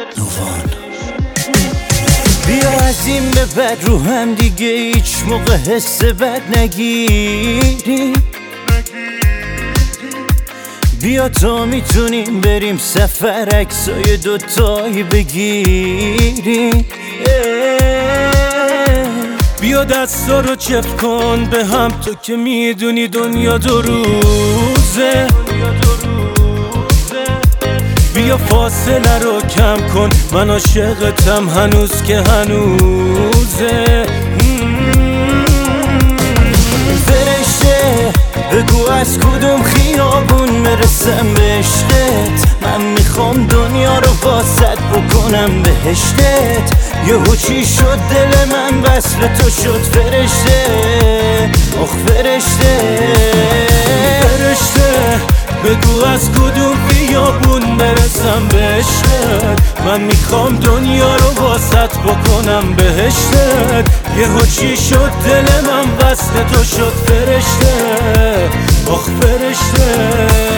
نووان. بیا از این به بعد رو هم دیگه هیچ موقع حس بد نگیری. بیا تا میتونیم بریم سفر عکسای دوتایی بگیریم. بیا دستا رو چپ کن به هم، تو که میدونی دنیا دو روزه. بیا فاصله رو کم کن، من عاشقتم هنوز که هنوزه. فرشته بگو از کدوم خیابون برسم به عشقت. من میخوام دنیا رو واسط بکنم بهشتت. یهو چی شد دل من وصل تو شد فرشته. آخ فرشته فرشته بگو از کدوم خیابون برسم به عشقت. من میخوام دنیا رو واسط بکنم بهشتت. یهو چی شد دل من وصل تو شد فرشته. آخ فرشته.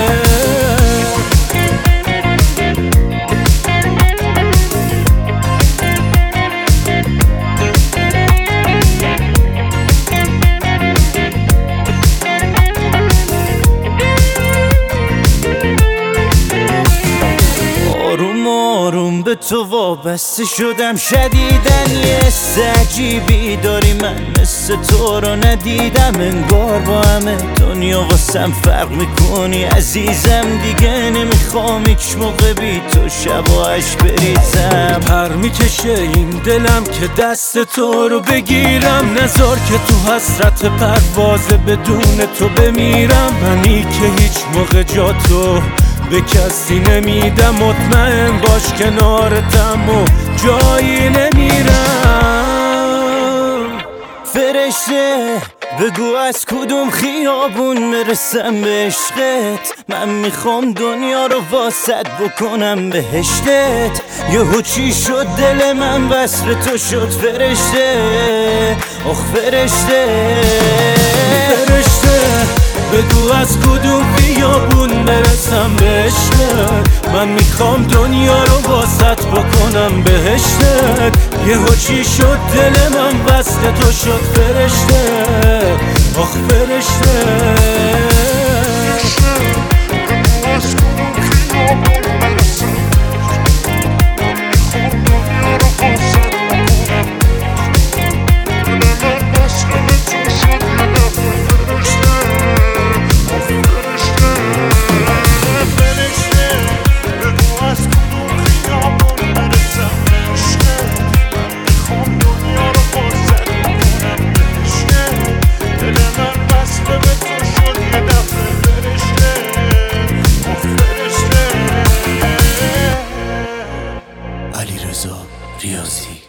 آروم به تو وابسته شدم شدیدن. یه حس عجیبی داری من مثل تو رو ندیدم. انگار با همه دنیا واسم فرق میکنی عزیزم. دیگه نمیخوام هیچ موقع بی تو شباهش بریزم. پر میکشه این دلم که دست تو رو بگیرم. نذار که تو حسرت پرواز بدون تو بمیرم. منی که هیچ موقع جا تو به کسی نمیدم. مطمئن باش کنارتم و جایی نمیرم. فرشته بگو از کدوم خیابون برسم به عشقت. من میخوام دنیا رو واسط بکنم بهشتت. یهو چی شد دل من وصل تو شد فرشته. آخ فرشته فرشته بگو از کدوم خیابون برسم به عشقت. من میخوام دنیا رو واسط بکنم بهشتت. یهو چی شد دل من وصل تو شد فرشته. آخ فرشته علیرضا ریاضی.